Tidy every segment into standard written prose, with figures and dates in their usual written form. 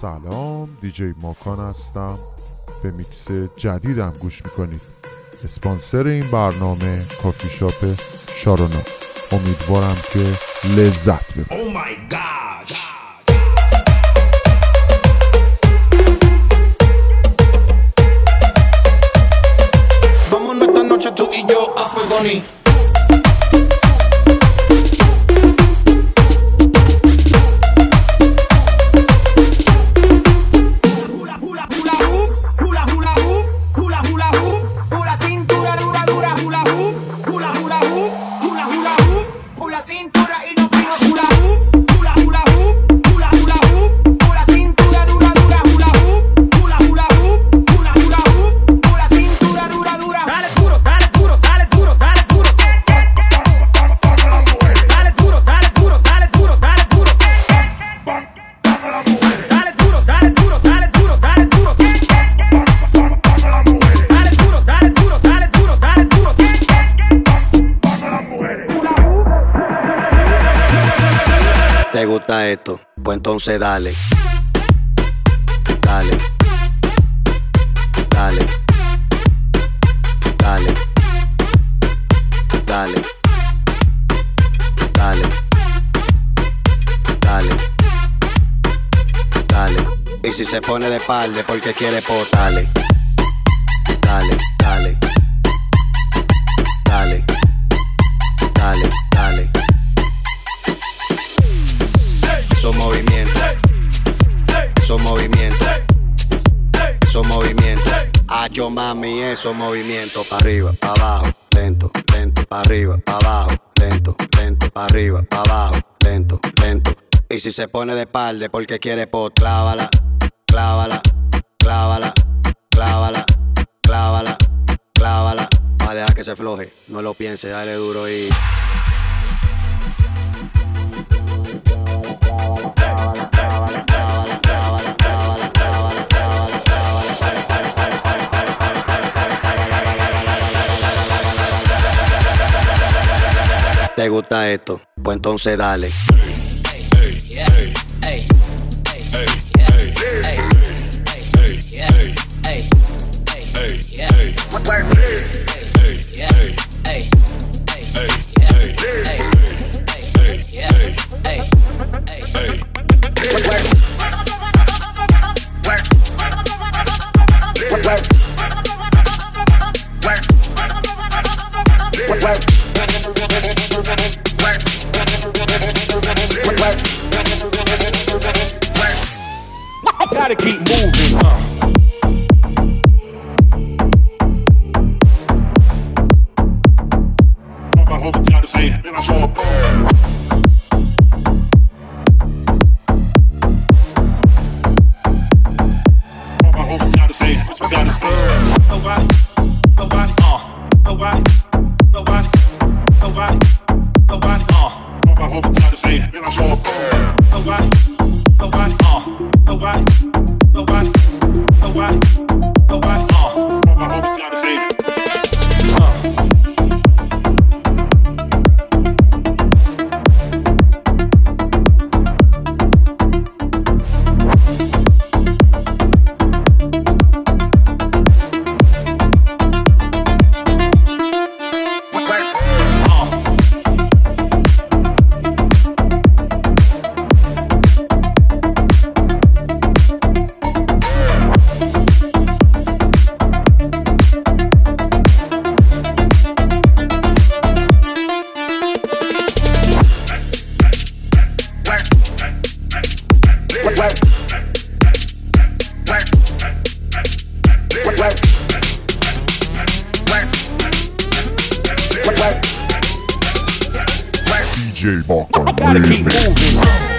سلام، دیجی ماکان هستم. به میکس جدیدم گوش میکنید. اسپانسر این برنامه کافی شاپ شارونا. امیدوارم که لذت ببرید. Oh my gosh. Vámonos esta noche tú y yo a Fuegoni. ¿Te gusta esto? Pues entonces dale. Dale. Dale. Dale. Dale. Dale. Dale. Dale. Y si se pone de espalda porque quiere dale. Dale. Dale. Dale. Dale. Dale. Esos movimientos, esos movimientos, esos movimientos. Yo mami, esos movimientos. Pa' arriba, pa' abajo, lento, lento. Pa' arriba, pa' abajo, lento, lento. Pa' arriba, pa' abajo, lento, lento. Y si se pone de espalda porque quiere clávala, clávala, clávala, clávala, clávala, clávala. Va a dejar que se floje, no lo piense, dale duro y... ¿Te gusta esto? Pues entonces dale. Gotta keep moving. I hold it down to say, then I show up. I hold it down to say, what's we gotta stay. Nobody, nobody, nobody, nobody, nobody, nobody, I hold it down to say, then I show up. Nobody, nobody, nobody, nobody, nobody, nobody, I hold it down to say. DJ Mocon Gotta keep Remix. moving.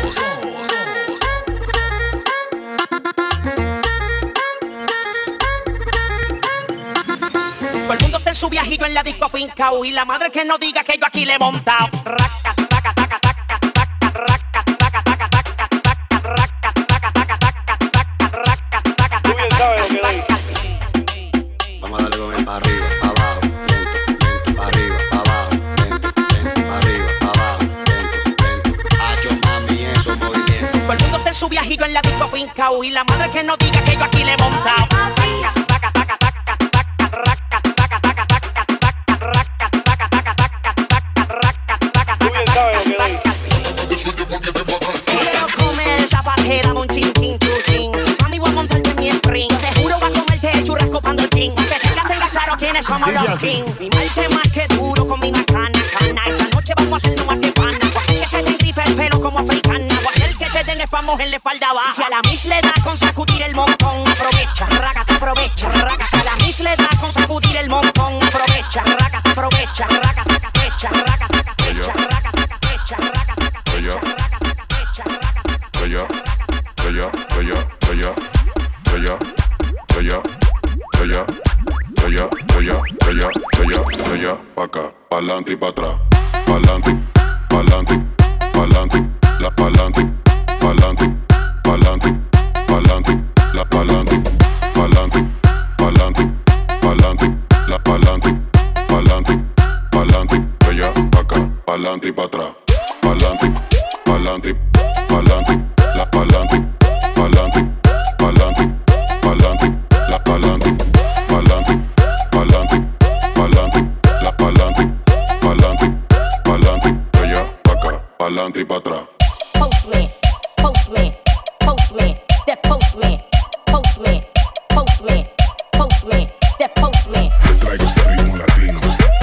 Todo el mundo está en su viajillo en la disco fincao y la madre que no diga que yo aquí le he montado. Raca, taca, taca, taca, taca, raca, taca, taca, taca, taca, raca, taca, taca, taca, taca, raca, taca, taca, taca. Vamos a darle con el pa' arriba, pa' abajo, lento, lento, pa' arriba, pa' abajo, lento, lento, pa' arriba, pa' abajo, lento, lento. Yo mami, esos movimientos. Todo el mundo está en su viajillo en la disco fincao fincao y la madre que no diga que yo aquí le he montado. Quiero comer esa pajera, un chin chin chuchín. Mami, voy a montarte en mi sprint. Te juro voy a comerte churrasco pando el pin. Que tengas claro quiénes somos los king. Mi malte más que duro con mi macana, cana. Esta noche vamos a hacer no más que pana. Voy a hacer que se te engrife el pelo como africana. Voy a hacer que te den espamos en la espalda baja. Si a la miss le da con sacudir el montón, aprovecha, rácate, aprovecha, rácate. Si a la miss le da con sacudir el montón, aprovecha, rácate, aprovecha, rácate, aprovecha, rácate, aprovecha, rácate, aprovecha, rácate, aprovecha, rácate, aprovecha, acá, pa'lante y pa' atrás, pa'lante, pa'lante, pa'lante, la pa'lante, pa'lante, pa'lante, pa'lante, la pa'lante, pa'lante, pa'lante, pa'lante, la pa'lante, pa'lante, pa'lante, ella acá, pa'lante y pa' atrás, pa'lante, pa'lante, pa'lante, la pa'lante, pa'lante, pa'lante, pa'lante, la pa'lante, pa'lante, pa'lante, pa'lante, la pa'lante, pa'lante, pa'lante, ella acá, pa'lante y pa' atrás. Postman, postman, postman, that postman, postman, postman, postman, that postman. Te traigo este ritmo latino.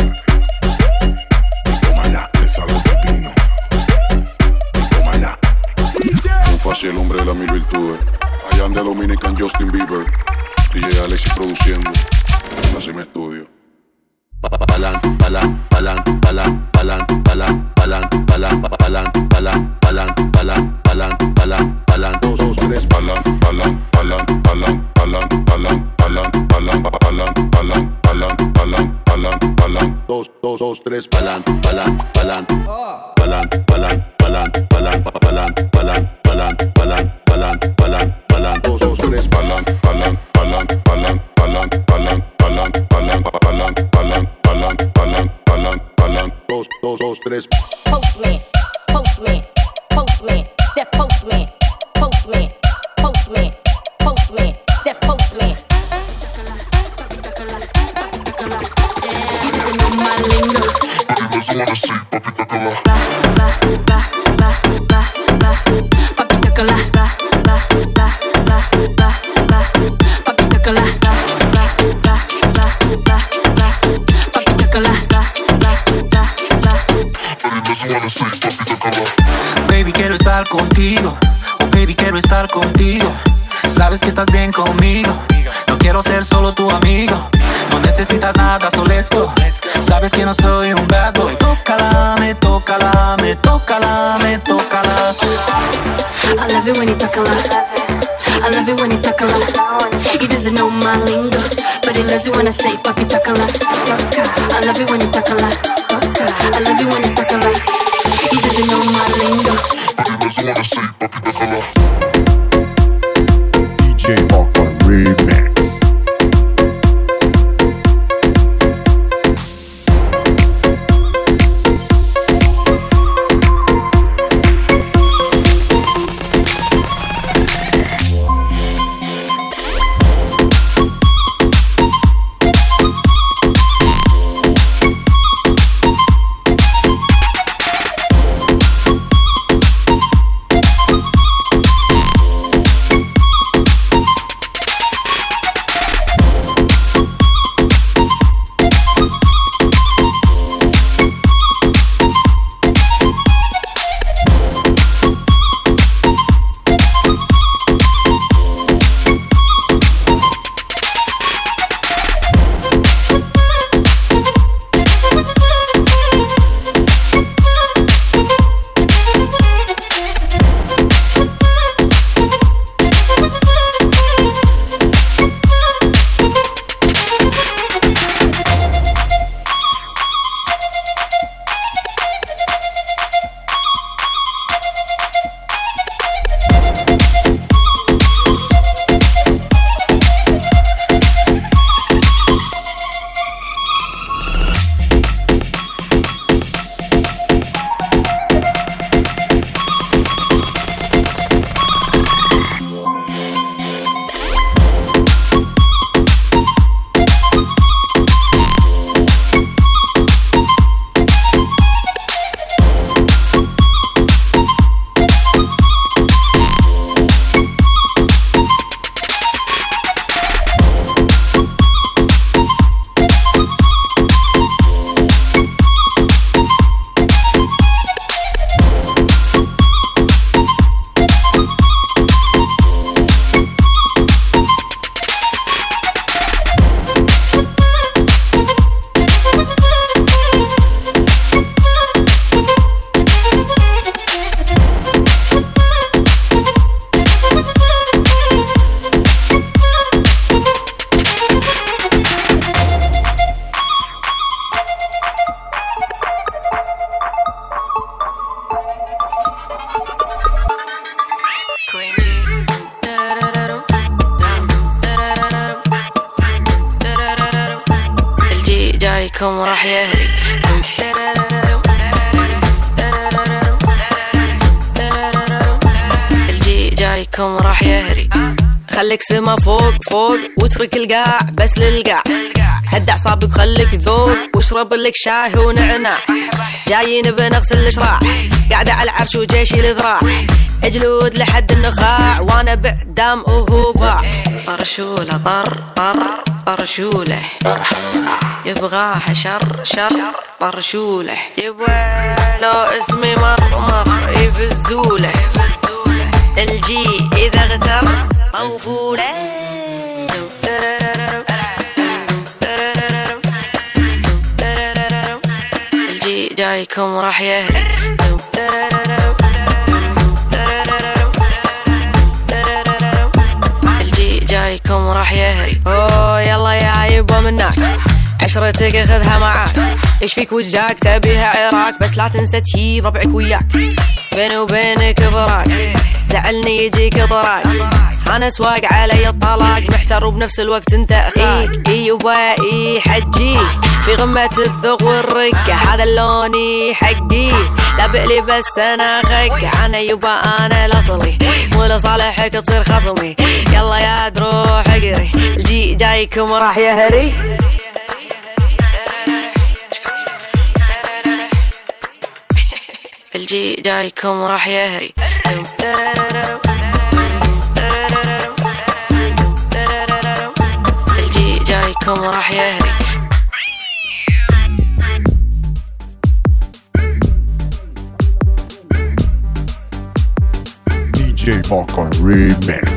Tómala, es algo pepino. Tómala. Un fácil, el hombre de las mil virtudes. Allá ande Dominican Justin Bieber. DJ Alexis produciendo. Así me estudio. Pa'lante, pa'lante, pa'lante, pa'lante, pa'lante, pa'lante, pa'lante, pa'lante, pa'lante, pa'lante, pa'lante, pa'lante, pa'lante, pa'lante, 2, 2, 3, pa'lante, pa'lante, pa'lante, pa'lante, pa'lante, pa'lante, pa'lante, pa'lante, pa'lante, pa'lante, pa'lante, pa'lante, pa'lante, 2, 2, 2, 3, pa'lante, pa'lante, pa'lante, pa'lante, pa'lante, pa'lante, pa'lante, pa'lante, pa'lante, pa'lante, pa'lante, pa'lante, pa'lante, 2, 2, 3, pa'lante, pa'lante, pa'lante, pa'lante, pa'lante, pa'lante, pa'lante, pa'lante, pa'lante, pa'lante, pa'lante, pa'lante, pa'lante, pa'lante, 2, 2, 2, 3. Postman, postman, postman, that postman, postman, postman, postman, that postman. You know my lingo. Papita cola, papita cola, papita cola. Baby, quiero estar contigo. Oh, baby, quiero estar contigo. Sabes que estás bien conmigo. No quiero ser solo tu amigo. No necesitas nada, so let's go. Sabes que no soy un bad boy. Tócala, me tócala, me tócala, me tócala. I love it when you talk a lot. I love it when you talk a lot. He doesn't know my lingo, but he loves it when I say papi talk a lot. I love it when you talk a lot. I love it when you talk a lot. He doesn't know my lingo. DJ Marcon Remix. جايكم راح يهري. الجي جايكم راح يهري. خليك سما فوق فوق واترك القاع بس للقاع. هد اعصابك خليك ذوق واشرب لك شاي ونعناع. جايين بنغسل الشراع قاعدة على العرش وجيشي الذراع. اجلود لحد النخاع وانا بعدام وهو باع. طرشولة طرشولة يبغاها شر طرشولة. يبغى لو اسمي مرمر يفزوله. الجي اذا اغتر طوفوله. الجي جايكم راح يهري. الجي جايكم راح يهري. اوه يلا يا يبا منك عشرتك اخذها معاك. ايش فيك وجاك تبيها عراك بس لا تنسى تجيب ربعك وياك. بيني وبينك براك زعلني يجيك ضراك. انا سواق علي الطلاق محتار وبنفس الوقت انت اخيك. يبا حجي في غمة الذوق والرقة. هذا اللوني حقي لا بقلي بس انا خك. انا يبا انا الاصلي مو لصالحك تصير خصمي. يلا يا تروح اقري. الجي جايكم راح يهري. الجي جايكم راح يهري. الجي جايكم راح يهري. DJ Marcon Remix.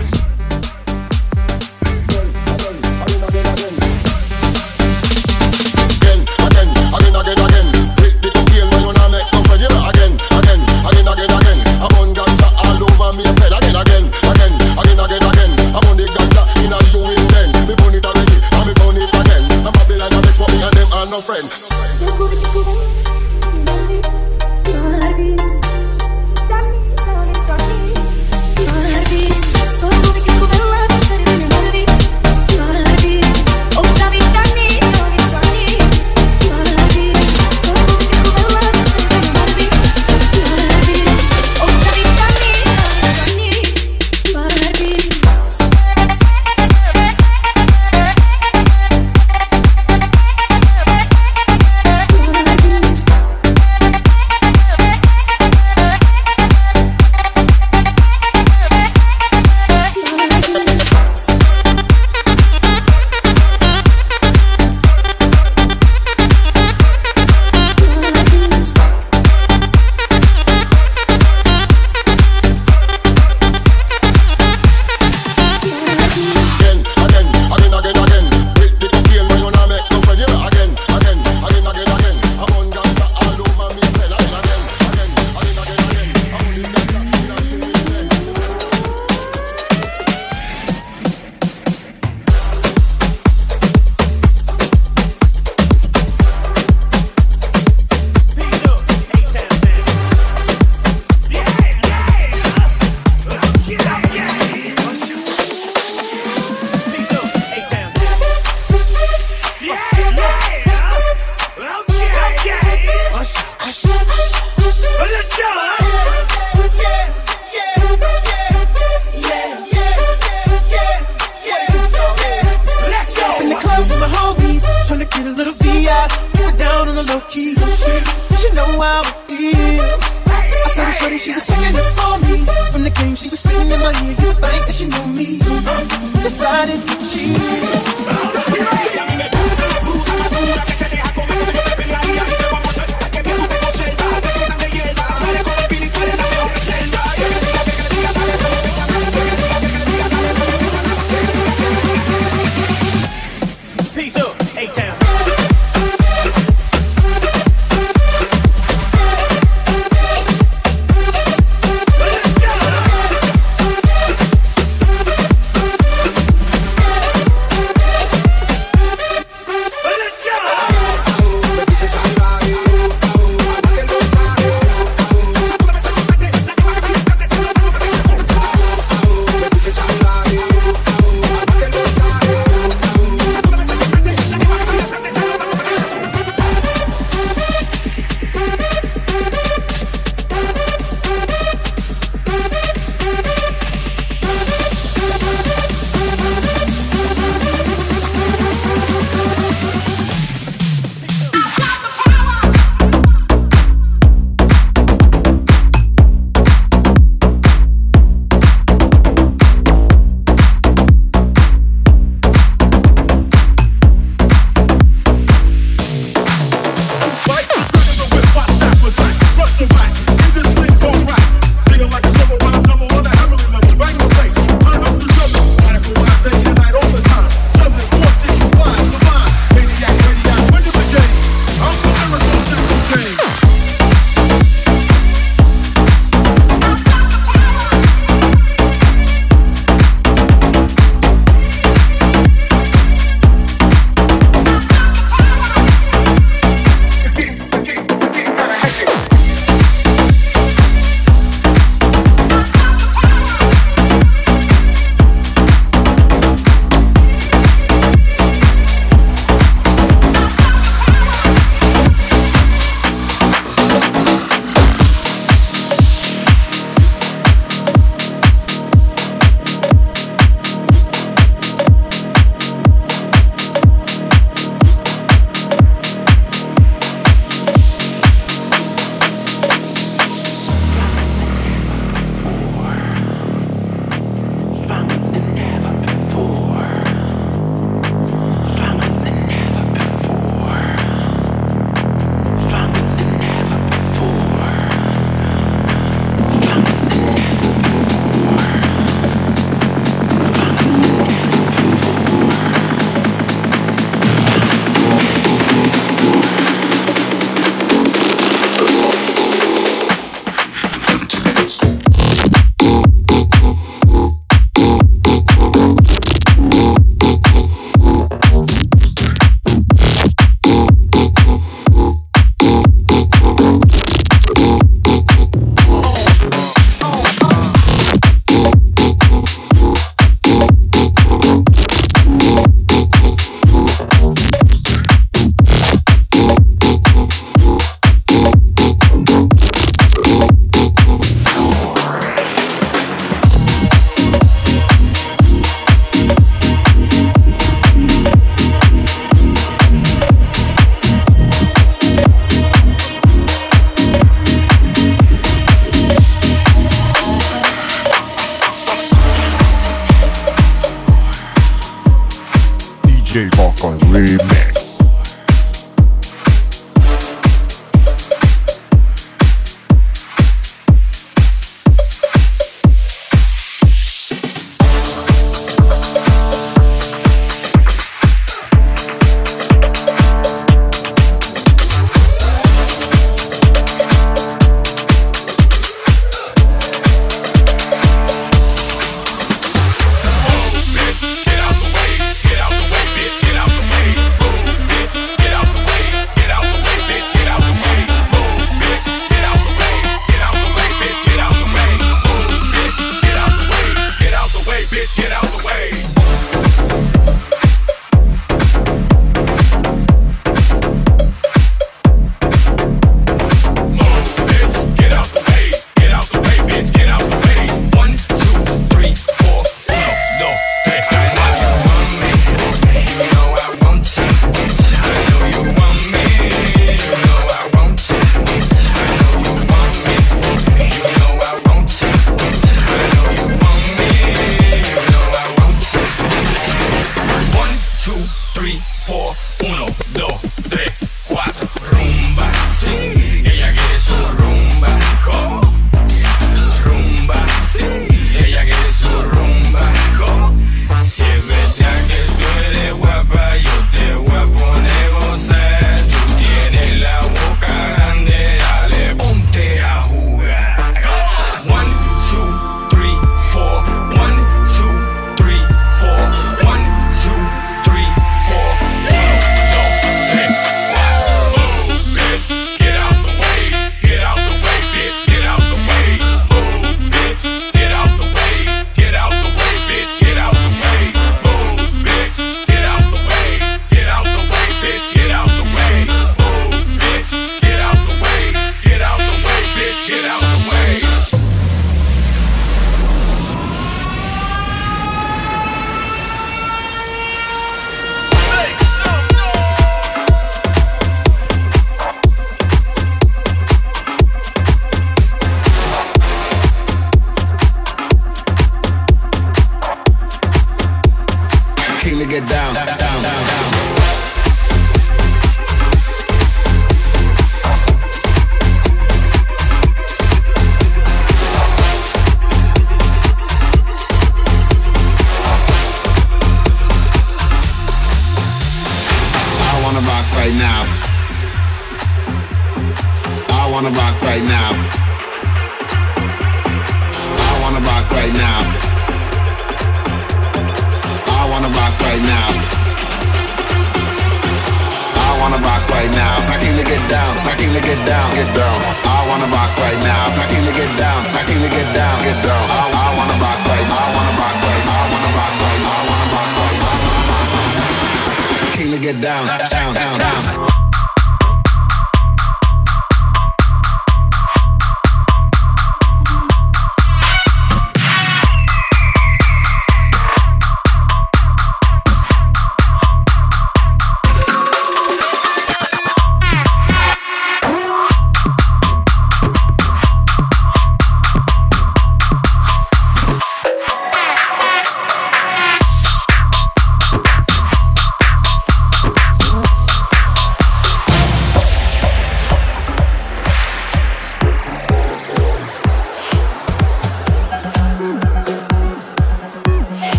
DJ Marcon Remix.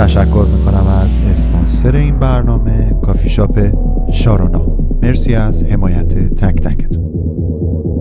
تشکر میکنم از اسپانسر این برنامه، کافی شاپ شارونا. مرسی از حمایت تک تکتون.